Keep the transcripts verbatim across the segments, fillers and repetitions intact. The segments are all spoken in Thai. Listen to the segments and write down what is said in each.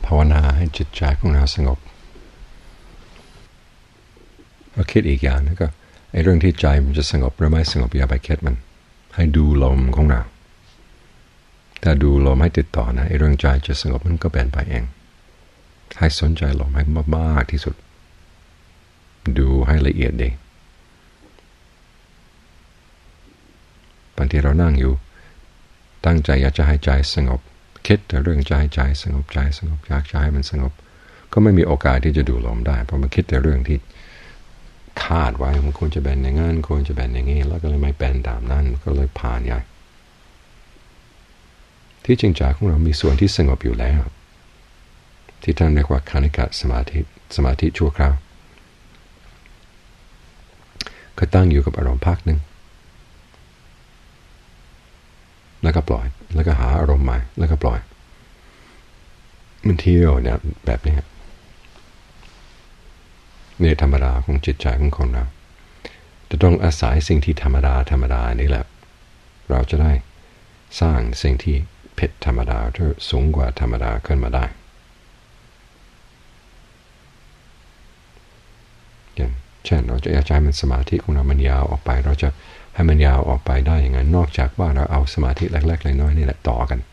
าวนาให้จิตใจของเราสงบเราคิดอีกอย่างนึงก็ไอ้เรื่องที่ใจมันจะสงบหรือไม่สงบอย่าไปคิดมันให้ดูลมของเราถ้าดูลมให้ติดต่อนะไอ้เรื่องใจจะสงบมันก็เป็นไปเองให้สนใจลมให้มากๆที่สุดดูให้ละเอียดดีบางทีเรานั่งอยู่ตั้งใจอยากจะให้ใจสงบคิดแต่เรื่องใจใจสงบใจสงบอยากจะให้มันสงบก็ไม่มีโอกาสที่จะดูลมได้เพราะมันคิดแต่เรื่องที่คาดไว้มันควรจะเป็นอย่างนั้นควรจะเป็นอย่างนี้แล้วก็เลยไม่เป็นตามนั้นก็เลยผ่านใหญ่ที่จริงใจของเรามีส่วนที่สงบอยู่แล้วที่ท่านเรียกว่าคณิกะสมาธิสมาธิชั่วคราวก็ตั้งอยู่กับอารมณ์พักหนึ่งแล้วก็ปล่อยแล้วก็หาอารมณ์ใหม่แล้วก็ปล่อยมันเที่ยวเนี่ยแบบนี้นี่ธรรมดาของจิตใจของคนเราจะต้องอาศัยสิ่งที่ธรรมดาธรรมดานี่แหละเราจะได้สร้างสิ่งที่ผิดธรรมดาที่สูงกว่าธรรมดาขึ้นมาได้อย่างเช่นเราจะอยากให้มันสมาธิของเรามันยาวออกไปเราจะให้มันยาวออกไปได้อย่างไรนอกจากว่าเราเอาสมาธิเล็กๆน้อยๆนี่แหละต่อกัน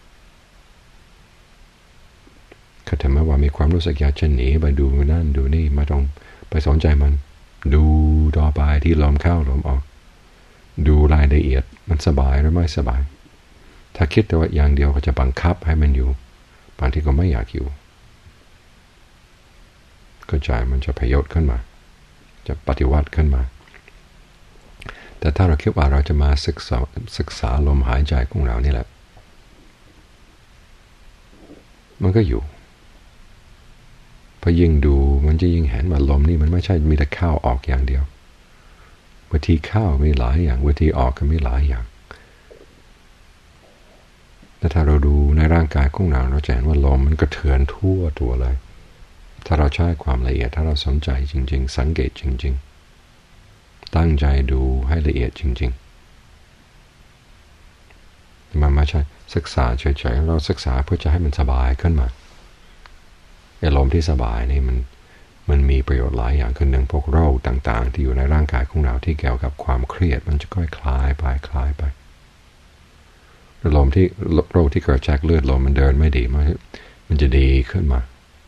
ก็ถือว่ามีความรู้สึกอยากจะหนีไปดูนั่นดูนี่ไม่ต้องไปสนใจมันดูต่อไปที่ลมเข้าลมออกดูรายละเอียดมันสบายหรือไม่สบายถ้าคิดแต่ว่าอย่างเดียวก็จะบังคับให้มันอยู่บางทีก็ไม่อยากอยู่ก็ใจมันจะพยศขึ้นมาจะปฏิวัติขึ้นมาแต่ถ้าเราคิดว่าเราจะมาศึกษาศึกษาลมหายใจของเรานี่แหละมันก็อยู่พอยิ่งดูมันจะยิ่งเห็นว่าลมนี่มันไม่ใช่มีแต่เข้าออกอย่างเดียววิธีเข้ามีหลายอย่างวิธีออกก็มีหลายอย่างแต่ถ้าเราดูในร่างกายของเราเราจะเห็นว่าลมมันกระเทือนทั่วตัวเลยถ้าเราใช้ความละเอียดถ้าเราสนใจจริงๆสังเกตจริงๆตั้งใจดูให้ละเอียดจริงๆมันไม่ใช่ศึกษาเฉยๆเราศึกษาเพื่อจะให้มันสบายขึ้นมาอารมณ์ที่สบายนี่มันมันมีประโยชน์หลายอย่างคือหนึ่งพวกโรคต่างๆที่อยู่ในร่างกายของเราที่เกี่ยวกับความเครียดมันจะค่อยคลายไปคลายไปลมที่โรคที่เกิดจากเลือดลมมันเดินไม่ดีมันมันจะดีขึ้นมา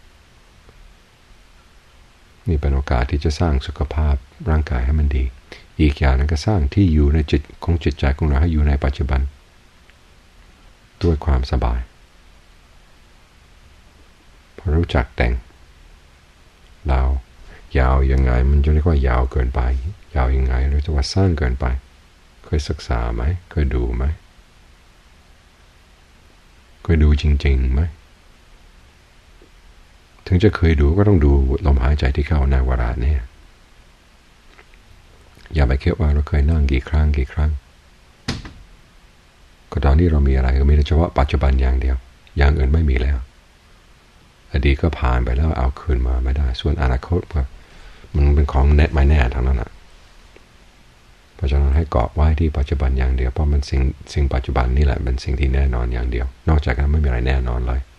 นี่เป็นโอกาสที่จะสร้างสุขภาพร่างกายให้มันดีอีกอย่างนึงก็สร้างที่อยู่ในจิตของจิตใจของเราให้อยู่ในปัจจุบันด้วยความสบายพอรู้จักแต่งเรายาวยังไงมันจะเรียกว่ายาวเกินไปยาวยังไงหรือจะว่าสั้นเกินไปเคยศึกษาไหมเคยดูไหมเคยดูจริงๆไหมถึงจะเคยดูก็ต้องดูลมหายใจที่เข้าในวาระเนี่ยอย่าไปคิดว่าเราเคยนั่งกี่ครั้งกี่ครั้งก็ตอนนี้เรามีอะไรก็มีเฉพาะปัจจุบันอย่างเดียวอย่างอื่นไม่มีแล้วอดีตก็ผ่านไปแล้วเอาคืนมาไม่ได้ส่วนอนาคตก็มันเป็นของแน่ไม่แน่ทั้งนั้นอ่ะเพราะฉะนั้นให้เกาะไว้ที่ปัจจุบันอย่างเดียวเพราะมันสิ่งสิ่งปัจจุบันนี่แหละเป็นสิ่งที่แน่นอนอย่างเดียวนอกจากนั้นไม่มีอะไรแน่นอนเลย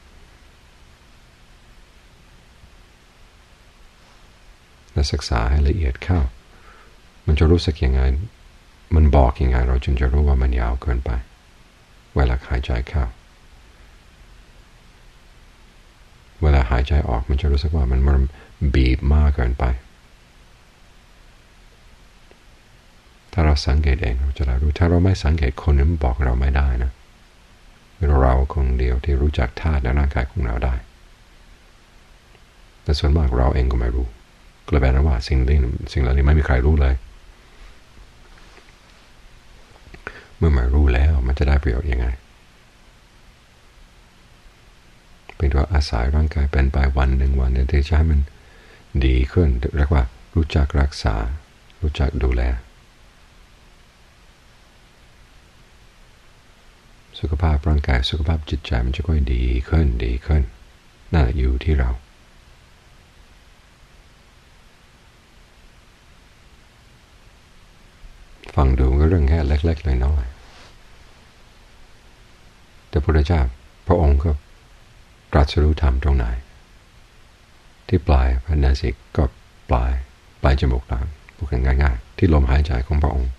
และศึกษาให้ละเอียดเข้ามันจะรู้สึกยังไงมันบอกยังไงเราจึงจะรู้ว่ามันยาวเกินไปเวลาหายใจเข้าเวลาหายใจออกมันจะรู้สึกว่ามันมันบีบมากเกินไปถ้าเราสังเกตเองเราจะได้รู้ถ้าเราไม่สังเกตคนนั้นบอกเราไม่ได้นะเราคนเดียวที่รู้จักธาตุในร่างกายของเราได้แต่ส่วนมากเราเองก็ไม่รู้ก็เลยแปลว่าสิ่งนี้สิ่งเหล่านี้ไม่มีใครรู้เลยเมื่อไม่รู้แล้วมันจะได้ประโยชน์ยังไงเป็นว่าอาศัยร่างกายเป็นไปวันหนึ่งวันหนึ่งที่จะให้มันดีขึ้นเรียกว่ารู้จักรักษารู้จักดูแลสุขภาพร่างกายสุขภาพจิตใจมันจะค่อยดีขึ้นดีขึ้นน่าอยู่ที่เราฟังดูก็เรื่องแค่เล็กๆน้อยๆแต่พระพุทธเจ้าพระองค์ก็ตรัสรู้ธรรมตรงไหนที่ปลายพระนาสิกก็ปลายปลายจมูกล่างพูดกันง่ายๆที่ลมหายใจของพระองค์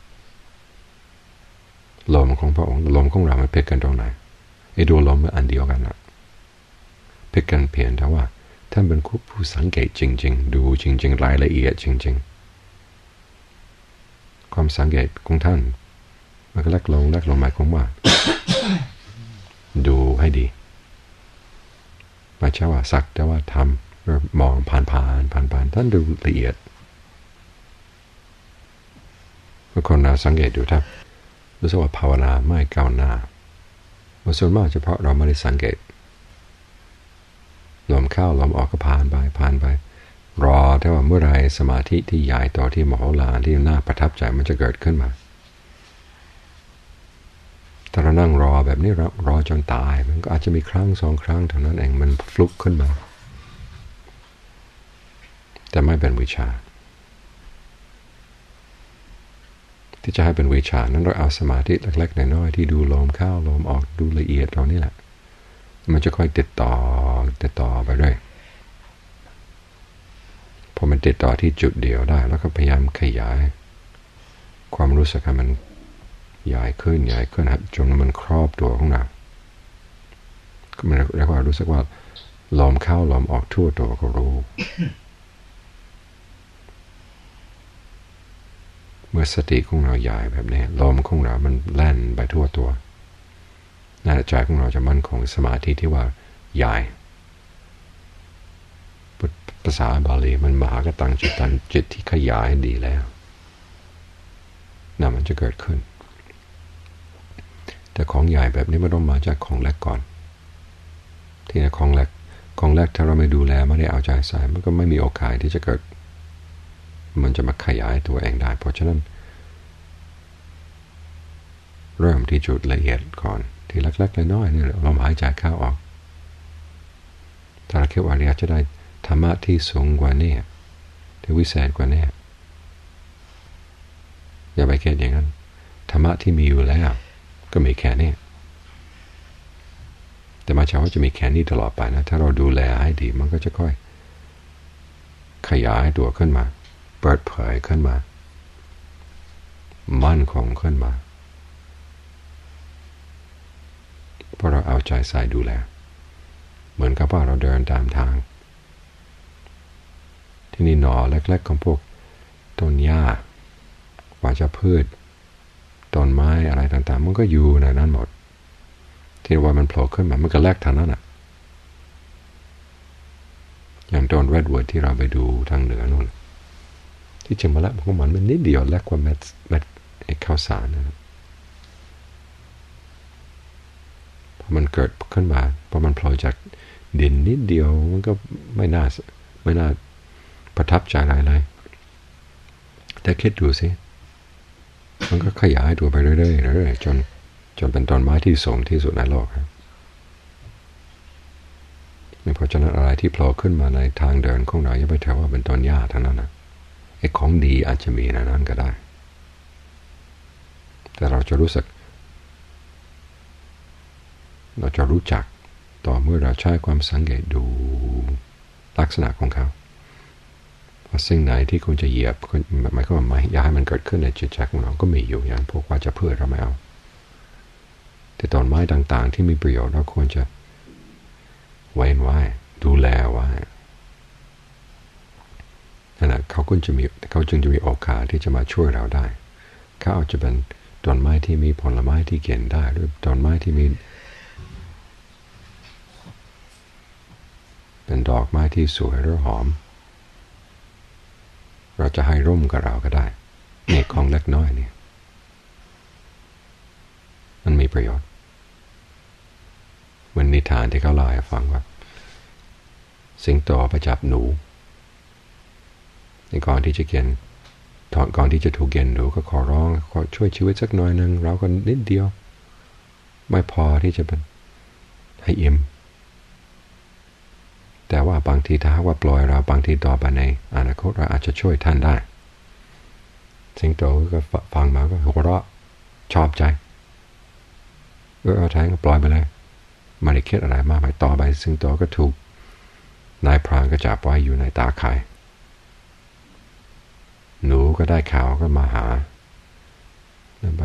ลมของพระองค์ลมของเรามันเพกกันตรงไหนไอ้ดูลมมันอันเดียวกันนะเพกกันเพียงแต่ว่าท่านเป็นผู้สังเกตจริงๆดูจริงๆรายละเอียดจริงๆความสังเกตของท่านมันก็เล็กลงเล็กลงหมายความว่า ดูให้ดีไม่ใช่ว่าสักแต่ว่าทำหรือมองผ่านผ่านผ่านผ่านท่านดูละเอียดบางคนเราสังเกตดูครับรู้สึกว่าภาวนาไม่ก้าวหน้าส่วนมากเฉพาะเราไม่ได้สังเกตลมเข้าลมออกก็ผ่านไปผ่านไปรอแต่ว่าเมื่อไรสมาธิที่ใหญ่ต่อที่มโหฬารที่น่าประทับใจมันจะเกิดขึ้นมาถ้าเรานั่งรอแบบนี้รอจนตายมันก็อาจจะมีครั้งสองครั้งเท่านั้นเองมันฟลุกขึ้นมาแต่ไม่เป็นวิชาที่จะให้เป็นวิชานั้นเราเอาสมาธิเล็กๆน้อยๆที่ดูลมเข้าลมออกดูละเอียดเรานี่แหละมันจะค่อยติดต่อติดต่อไปเรื่อยพอมันติดต่อที่จุดเดียวได้แล้วก็พยายามขยายความรู้สึกให้มันใหญ่ขึ้นใหญ่ขึ้นจนมันครอบตัวของเราก็มันเรียกว่ารู้สึกว่าลมเข้าลมออกทั่วตัวก็รู้ เมื่อสติของเราใหญ่แบบนี้ลมของเรามันแล่นไปทั่วตัวหน้าใจของเราจะมั่นคงสมาธิที่ว่าใหญ่ภาษาบาลีมันมหากตังจิตตันจิตที่ขยายดีแล้วนั่นมันจะเกิดขึ้นแต่ของใหญ่แบบนี้มันต้องมาจากของเล็กก่อนที่นี่ของเล็กของเล็กถ้าเราไม่ดูแลไม่ได้เอาใจใส่มันก็ไม่มีโอกาสที่จะเกิดมันจะมาขยายตัวเองได้เพราะฉะนั้นเริ่มที่จุดละเอียดก่อนที่เล็กๆน้อยๆนี่ลมหายใจเข้าออกถ้าเราคิดว่าเราจะได้ธรรมะที่สูงกว่านี้ที่วิเศษกว่านี้อย่าไปคิดอย่างนั้นธรรมะที่มีอยู่แล้วก็มีแค่นี้แต่มาเช้าจะมีแค่นี้ตลอดไปนะถ้าเราดูแลให้ดีมันก็จะค่อยขยายตัวขึ้นมาเปิดเผยขึ้นมามั่นคงขึ้นมาเพราะเราเอาใจใส่ดูแลเหมือนกับว่าเราเดินตามทางที่นี่หน่อเล็กๆของพวกต้นหญ้าวัชพืชต้นไม้อะไรต่างๆมันก็อยู่ในนั้นหมดที่ว่ามันโผล่ขึ้นมามันก็แลกทางนั้นอ่ะอย่างต้นเรดวูดที่เราไปดูทางเหนือนู่นที่จริงมาแล้วของมันมันนิดเดียวแลกกว่าเม็ดเม็ดไอ้ข้าวสารนะครับพอมันเกิดขึ้นมาพอมันโผล่จากดินนิดเดียวมันก็ไม่น่าไม่น่าประทับใจอะไรเลยแต่คิดดูสิมันก็ขยายตัวไปเรื่อยๆเรื่อยๆจนจนเป็นต้นไม้ที่สูงที่สุดในโลกครับเพราะฉะนั้นอะไรที่โผล่ขึ้นมาในทางเดินของเราอย่าไปถือว่าเป็นต้นหญ้าทั้งนั้นนะไอ้ของดีอาจจะมีในนั้นก็ได้แต่เราจะรู้สึกเราจะรู้จักต่อเมื่อเราใช้ความสังเกตดูลักษณะของเขาว่าสิ่งไหนที่คุณจะเหยียบหมายความว่าไม่อยากให้มันเกิดขึ้นในจิตใจของเราก็มีอยู่อย่างพวกว่าจะเพื่อเราไม่เอาแต่ต้นไม้ต่างๆที่มีประโยชน์เราควรจะไว้ไว้ดูแลไว้นั่นแหละเขาจึงจะมีเขาจึงจะมีโอกาสที่จะมาช่วยเราได้เขาอาจจะเป็นต้นไม้ที่มีผลไม้ที่กินได้หรือต้นไม้ที่มีเป็นดอกไม้ที่สวยหรือหอมเราจะให้ร่มกับเราก็ได้นี่ของเล็กน้อยเนี่ยมันมีประโยชน์เหมือนนิทานที่เขาเล่าให้ฟังว่าสิงโตไปจับหนูในก่อนที่จะเกินก่อนที่จะถูกเกินหนูก็ขอร้องขอช่วยชีวิตสักหน่อยนึงเราก็นิดเดียวไม่พอที่จะเป็นให้อิ่มแต่ว่าบางทีถ้าว่าปล่อยเราบางทีต่อไปในอนาคตเราอาจจะช่วยท่านได้สิงโตก็ฟังมาก็หัวเราะชอบใจเออเอาแทงก็ปล่อยไปเลยไม่ได้คิดอะไรมากไปต่อไปสิงโตก็ถูกนายพรานก็จับไว้อยู่ในตาข่ายหนูก็ได้ข่าวก็มาหาไป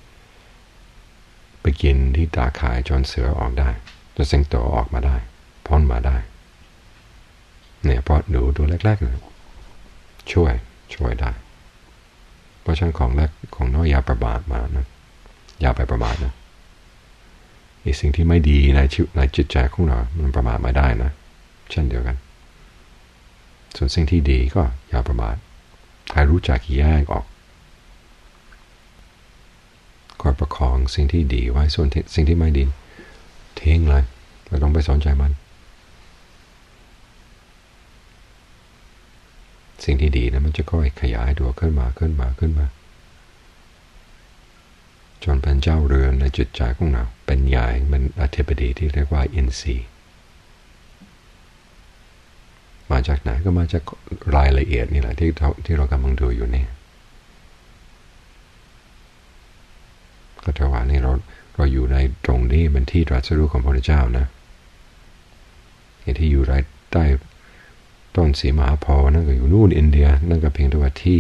ไปกินที่ตาข่ายจนเสือออกได้จนสิงโตออกมาได้พ้นมาได้เนี่ยเพราะหนูตัวเล็กๆเนี่ยช่วยช่วยได้เพราะฉะนั้นของแรกของน้อยอย่าประมาทมานะอย่าไปประมาทนะไอ้สิ่งที่ไม่ดีในชีวิตในจิตใจของเรามันประมาทไม่ได้นะเช่นเดียวกันส่วนสิ่งที่ดีก็อย่าประมาทให้รู้จักแยกออกคอยประคองสิ่งที่ดีไว้ส่วนสิ่งที่ไม่ดีทิ้งเลยไม่ต้องไปสนใจมันสิ่งที่ดีนะมันจะค่อยขยายตัวขึ้นมาขึ้นมาขึ้นมาจนเป็นเจ้าเรือนในจิตใจของเราเป็นใหญ่เป็นอธิบดีที่เรียกว่าอินทรีย์มาจากไหนก็มาจากรายละเอียดนี่แหละที่เราที่เรากำลังดูอยู่นี่ก็ถือว่านี่เราเราอยู่ในตรงนี้เป็นที่ตรัสรู้ของพระพุทธเจ้านะที่อยู่ใต้ต้นสีมหาโพธิ์นั่นก็อยู่นู่นอินเดียนั่นก็เพียงแต่ว่าที่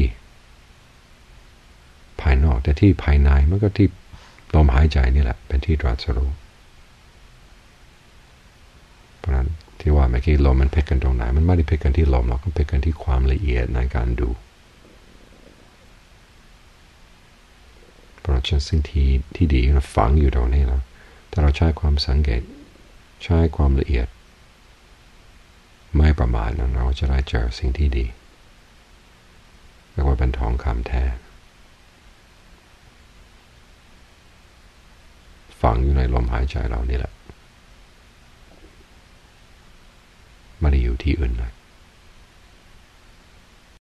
ภายนอกแต่ที่ภายในมันก็ที่ลมหายใจนี่แหละเป็นที่ตรัสรู้เพราะนั้นที่ว่าเมื่อกี้ลมมันเพกกันตรงไหนมันไม่ได้เพกกันที่ลมหรอกมันเพกกันที่ความละเอียดในการดูเพราะฉะนั้นสิ่งที่ที่ดีมันฝังอยู่ตรงนี้แล้วถ้าเราใช้ความสังเกตใช้ความละเอียดไม่ประมาทนั้นเราจะได้เจอสิ่งที่ดีเรียกว่าเป็นทองคำแท้ฝังอยู่ในลมหายใจเรานี่แหละไม่ได้อยู่ที่อื่นเลย